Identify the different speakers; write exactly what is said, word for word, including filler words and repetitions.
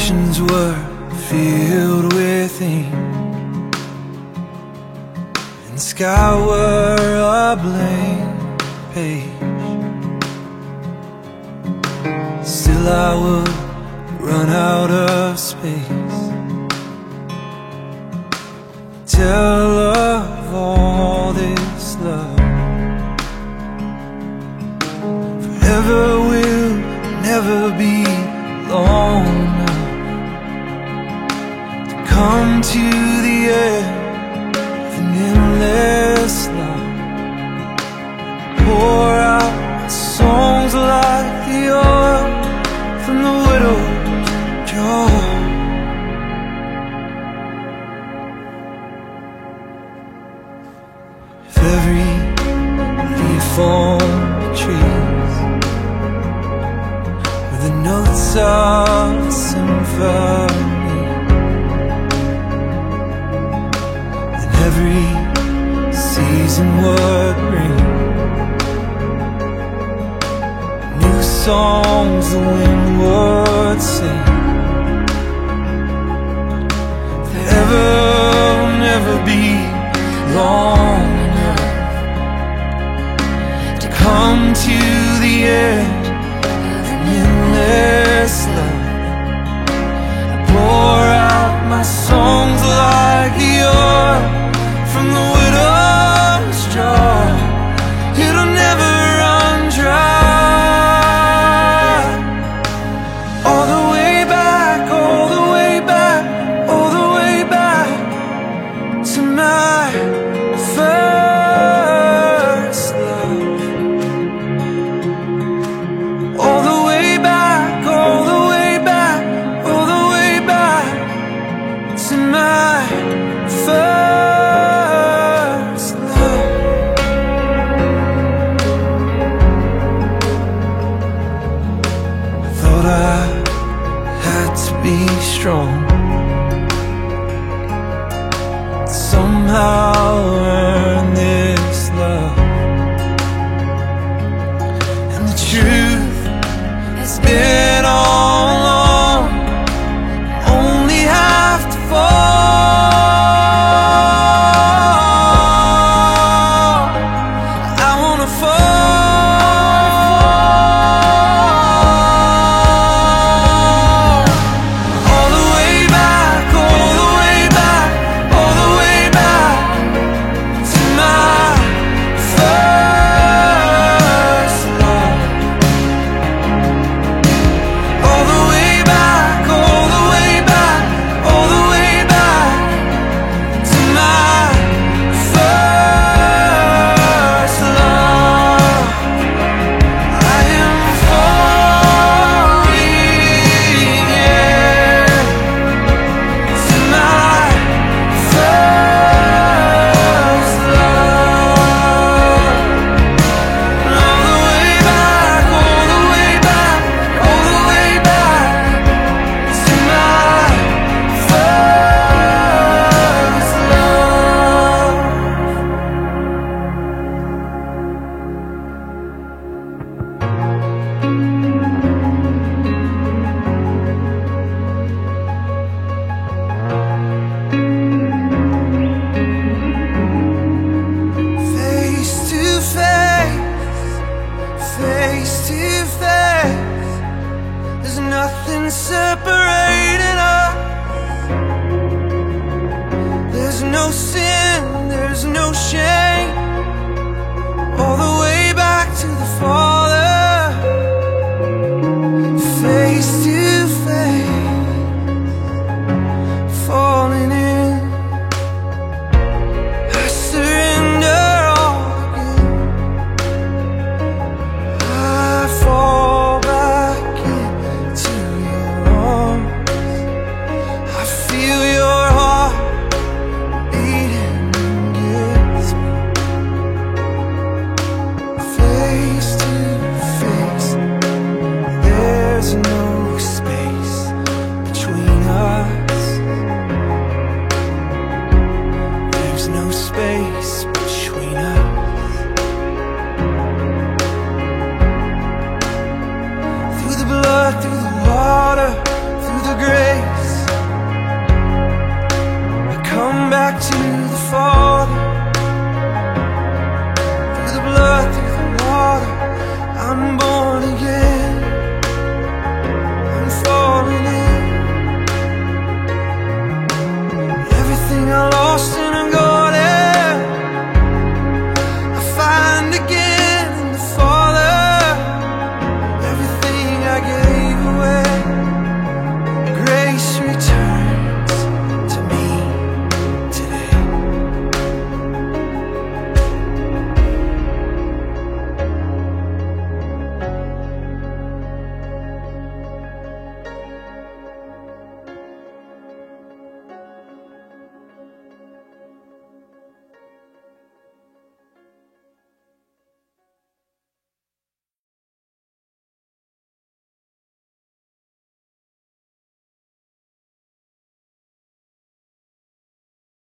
Speaker 1: oceans were filled with ink, and the sky were a blank page, still I would run out of space, tell of all this love. Forever will never be long enough to come to the end of an endless love. Pour out my songs like the oil from the widow's jar. If every leaf on the trees were the notes of a symphony, then every season would bring new songs the wind would sing. Forever will never be long enough to come to the end of an endless love. I pour out my songs like the oil from the widow's jar. It'll never run dry. All the way back, all the way back, all the way back to my first love. All the way back, all the way back, all the way back to my first love. I thought I had to be strong, somehow earn this love, and the truth has been all along, only have to fall. I wanna fall. All the way back, all the way back, all the way back to my first love. All the way back, all the way back, all the way back to my first love. I am falling, yeah, to my first love. All the way back, all the way back, all the way back to my first love. Face to face, face to face, there's nothing separating us. There's no sin, there's no shame.